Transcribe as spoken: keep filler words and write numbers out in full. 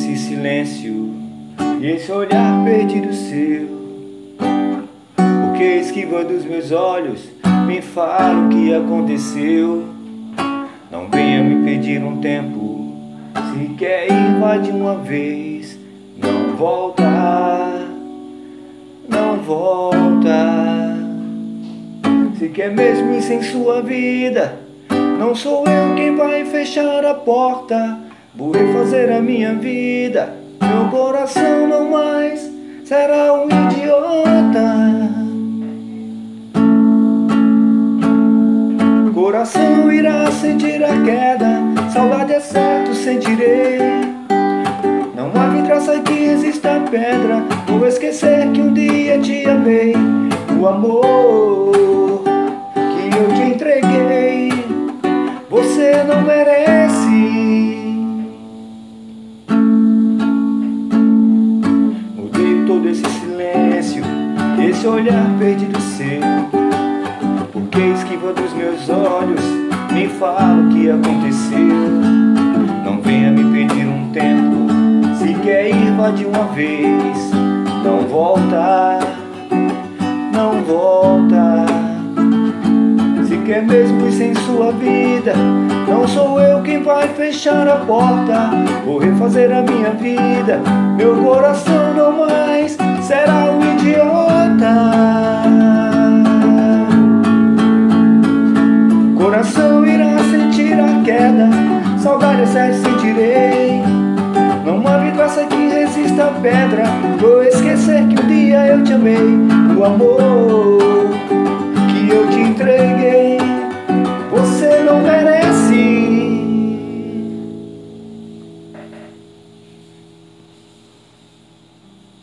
esse silêncio e esse olhar perdido seu? Porque esquiva dos meus olhos, me fala o que aconteceu. Não venha me pedir um tempo, se quer ir vá de uma vez. Não volta, não volta. Se quer mesmo ir sem sua vida, não sou eu quem vai fechar a porta. Vou refazer a minha vida, meu coração não mais será um idiota. Coração irá sentir a queda, saudade é certo sentirei. Não há vidraça que resista a pedra, vou esquecer que um dia te amei. O amor que eu te entreguei, você não merece. Mudei todo esse silêncio, esse olhar perdido seu. Porque esquiva dos meus olhos, me fala o que aconteceu. Não venha me pedir um tempo, se quer ir vá de uma vez. Não volta, não volta. Se quer mesmo ir sem sua vida, não sou eu quem vai fechar a porta. Vou refazer a minha vida, meu coração não mais será um idiota. Coração irá sentir a queda, saudade é certo sentirei. Não há vidraça que resista a pedra, vou esquecer que um dia eu te amei. O amor